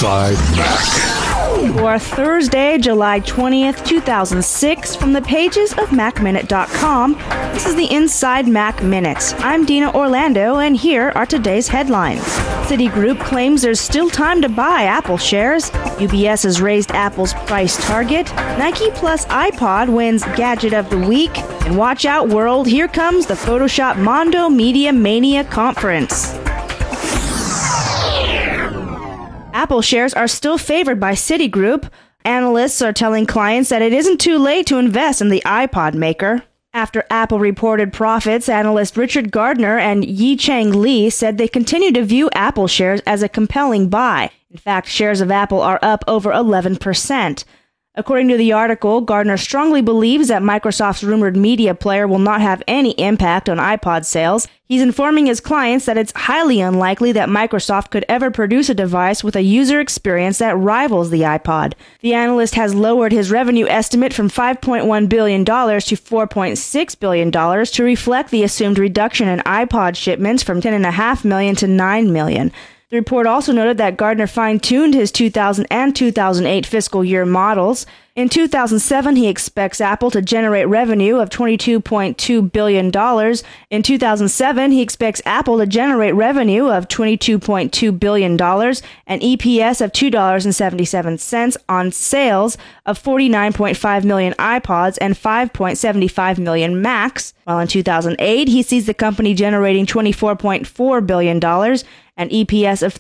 Inside Mac. For Thursday, July 20th, 2006, from the pages of MacMinute.com, this is the Inside Mac Minute. I'm Dina Orlando, and here are today's headlines. Citigroup claims there's still time to buy Apple shares. UBS has raised Apple's price target. Nike plus iPod wins Gadget of the Week. And watch out, world, here comes the Photoshop Mondo Media Mania Conference. Apple shares are still favored by Citigroup. Analysts are telling clients that it isn't too late to invest in the iPod maker. After Apple reported profits, analyst Richard Gardner and Yi-Chang Lee said they continue to view Apple shares as a compelling buy. In fact, shares of Apple are up over 11%. According to the article, Gardner strongly believes that Microsoft's rumored media player will not have any impact on iPod sales. He's informing his clients that it's highly unlikely that Microsoft could ever produce a device with a user experience that rivals the iPod. The analyst has lowered his revenue estimate from $5.1 billion to $4.6 billion to reflect the assumed reduction in iPod shipments from 10.5 million to 9 million. The report also noted that Gardner fine-tuned his 2000 and 2008 fiscal year models. In 2007, he expects Apple to generate revenue of $22.2 billion. In 2007, he expects Apple to generate revenue of $22.2 billion and EPS of $2.77 on sales of 49.5 million iPods and 5.75 million Macs. While in 2008, he sees the company generating $24.4 billion and EPS of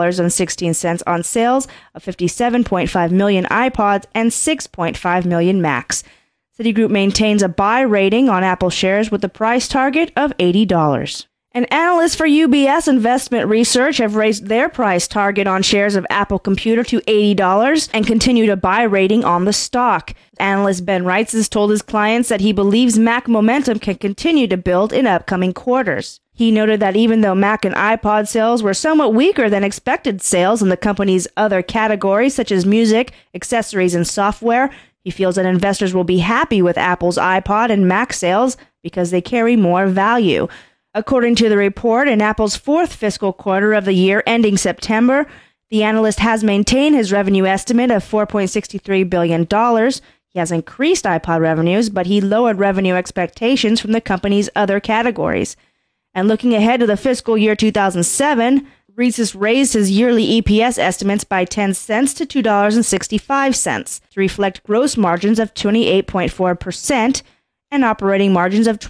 $3.16 on sales of 57.5 million iPods and 6.5 million Macs. Citigroup maintains a buy rating on Apple shares with a price target of $80. And analysts for UBS Investment Research have raised their price target on shares of Apple Computer to $80 and continued a buy rating on the stock. Analyst Ben Reitz has told his clients that he believes Mac momentum can continue to build in upcoming quarters. He noted that even though Mac and iPod sales were somewhat weaker than expected sales in the company's other categories such as music, accessories, and software, he feels that investors will be happy with Apple's iPod and Mac sales because they carry more value. According to the report, in Apple's fourth fiscal quarter of the year ending September, the analyst has maintained his revenue estimate of $4.63 billion. He has increased iPod revenues, but he lowered revenue expectations from the company's other categories. And looking ahead to the fiscal year 2007, Reitz raised his yearly EPS estimates by 10 cents to $2.65 to reflect gross margins of 28.4% and operating margins of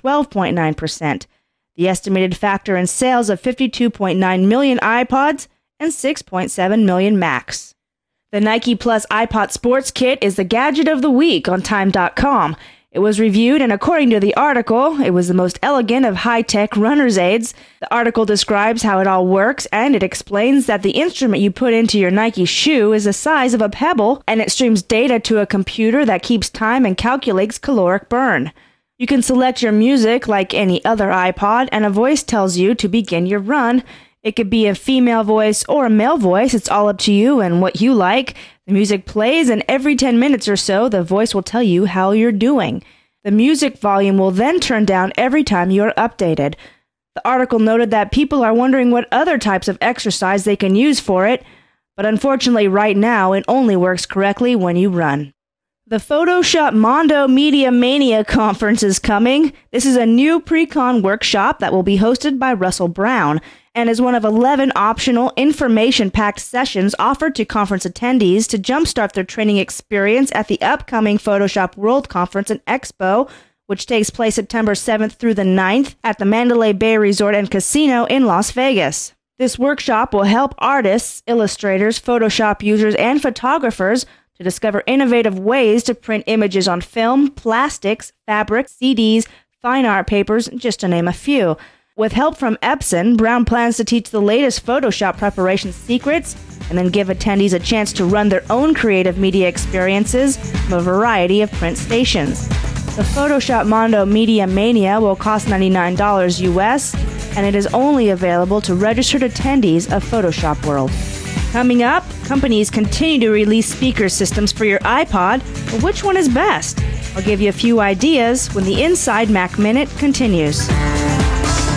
12.9%. The estimated factor in sales of 52.9 million iPods and 6.7 million Macs. The Nike Plus iPod Sports Kit is the gadget of the week on Time.com. It was reviewed, and according to the article, it was the most elegant of high-tech runner's aids. The article describes how it all works, and it explains that the instrument you put into your Nike shoe is the size of a pebble, and it streams data to a computer that keeps time and calculates caloric burn. You can select your music like any other iPod, and a voice tells you to begin your run. It could be a female voice or a male voice. It's all up to you and what you like. The music plays, and every 10 minutes or so, the voice will tell you how you're doing. The music volume will then turn down every time you are updated. The article noted that people are wondering what other types of exercise they can use for it, but unfortunately right now it only works correctly when you run. The Photoshop Mondo Media Mania Conference is coming. This is a new pre-con workshop that will be hosted by Russell Brown and is one of 11 optional information-packed sessions offered to conference attendees to jumpstart their training experience at the upcoming Photoshop World Conference and Expo, which takes place September 7th through the 9th at the Mandalay Bay Resort and Casino in Las Vegas. This workshop will help artists, illustrators, Photoshop users, and photographers to discover innovative ways to print images on film, plastics, fabric, CDs, fine art papers, just to name a few. With help from Epson, Brown plans to teach the latest Photoshop preparation secrets and then give attendees a chance to run their own creative media experiences from a variety of print stations. The Photoshop Mondo Media Mania will cost $99 US, and it is only available to registered attendees of Photoshop World. Coming up, companies continue to release speaker systems for your iPod, but which one is best? I'll give you a few ideas when the Inside Mac Minute continues.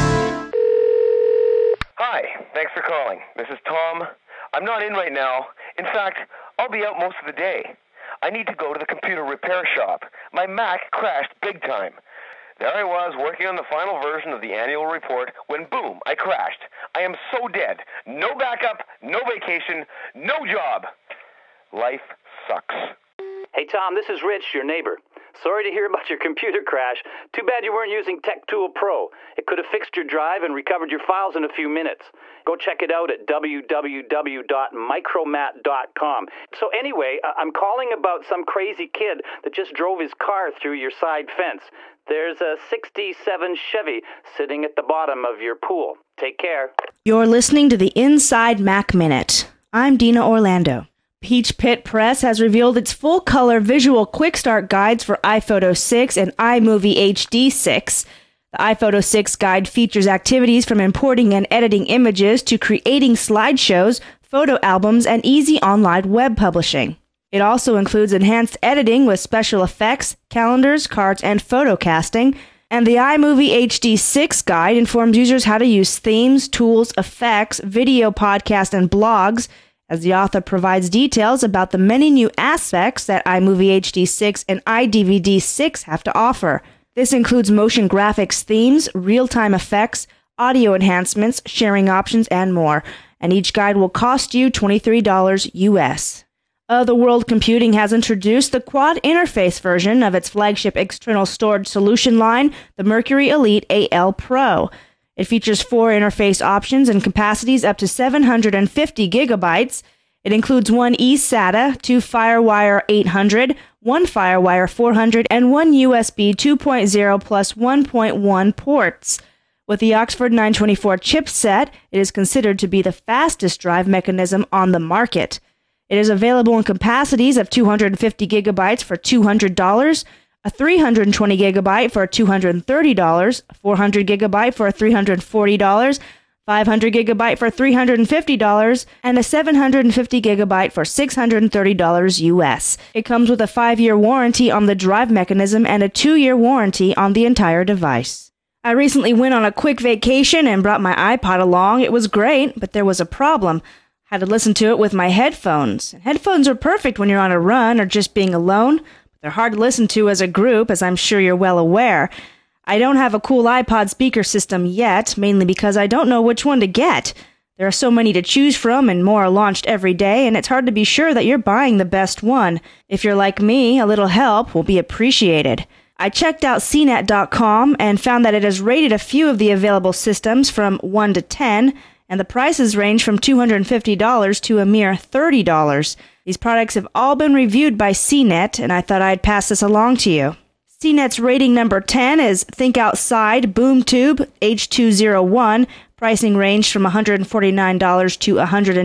Hi, thanks for calling. This is Tom. I'm not in right now. In fact, I'll be out most of the day. I need to go to the computer repair shop. My Mac crashed big time. There I was, working on the final version of the annual report, when boom, I crashed. I am so dead. No backup, no vacation, no job. Life sucks. Hey Tom, this is Rich, your neighbor. Sorry to hear about your computer crash. Too bad you weren't using TechTool Pro. It could have fixed your drive and recovered your files in a few minutes. Go check it out at www.micromat.com. So anyway, I'm calling about some crazy kid that just drove his car through your side fence. There's a 67 Chevy sitting at the bottom of your pool. Take care. You're listening to the Inside Mac Minute. I'm Dina Orlando. Peach Pit Press has revealed its full-color visual quick start guides for iPhoto 6 and iMovie HD 6. The iPhoto 6 guide features activities from importing and editing images to creating slideshows, photo albums, and easy online web publishing. It also includes enhanced editing with special effects, calendars, cards, and photocasting. And the iMovie HD 6 guide informs users how to use themes, tools, effects, video, podcast, and blogs, as the author provides details about the many new aspects that iMovie HD 6 and iDVD 6 have to offer. This includes motion graphics themes, real-time effects, audio enhancements, sharing options, and more. And each guide will cost you $23 US. Other World Computing has introduced the quad interface version of its flagship external storage solution line, the Mercury Elite AL Pro. It features 4 interface options and capacities up to 750 gigabytes. It includes 1 eSATA, 2 FireWire 800, 1 FireWire 400, and 1 USB 2.0 plus 1.1 ports. With the Oxford 924 chipset, it is considered to be the fastest drive mechanism on the market. It is available in capacities of 250 gigabytes for $200, a 320 gigabyte for $230, 400 gigabyte for $340, 500 gigabyte for $350, and a 750 gigabyte for $630 US. It comes with a 5-year warranty on the drive mechanism and a 2-year warranty on the entire device. I recently went on a quick vacation and brought my iPod along. It was great, but there was a problem. I had to listen to it with my headphones. Headphones are perfect when you're on a run or just being alone. They're hard to listen to as a group, as I'm sure you're well aware. I don't have a cool iPod speaker system yet, mainly because I don't know which one to get. There are so many to choose from, and more are launched every day, and it's hard to be sure that you're buying the best one. If you're like me, a little help will be appreciated. I checked out CNET.com and found that it has rated a few of the available systems from 1 to 10, and the prices range from $250 to a mere $30. These products have all been reviewed by CNET, and I thought I'd pass this along to you. CNET's rating number 10 is Think Outside BoomTube H201. Pricing ranged from $149 to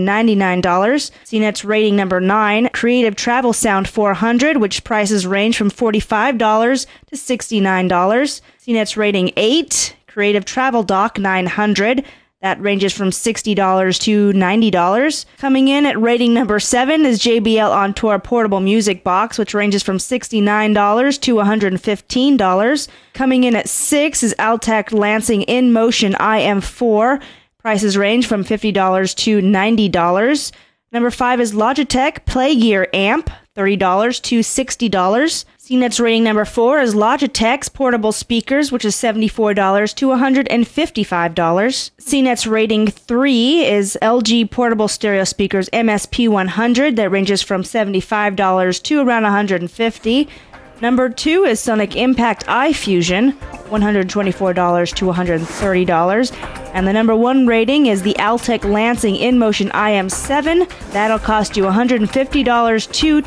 $199. CNET's rating number 9, Creative Travel Sound 400, which prices range from $45 to $69. CNET's rating 8, Creative Travel Dock 900. That ranges from $60 to $90. Coming in at rating number 7 is JBL On Tour Portable Music Box, which ranges from $69 to $115. Coming in at 6 is Altec Lansing InMotion IM4. Prices range from $50 to $90. Number 5 is Logitech PlayGear Amp, $30 to $60. CNET's rating number 4 is Logitech's portable speakers, which is $74 to $155. CNET's rating 3 is LG portable stereo speakers MSP 100, that ranges from $75 to around $150. Number 2 is Sonic Impact iFusion, $124 to $130. And the number 1 rating is the Altec Lansing InMotion IM7. That'll cost you $150 to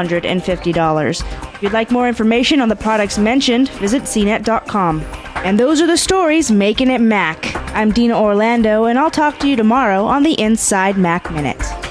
$250. If you'd like more information on the products mentioned, visit CNET.com. And those are the stories making it Mac. I'm Dina Orlando, and I'll talk to you tomorrow on the Inside Mac Minute.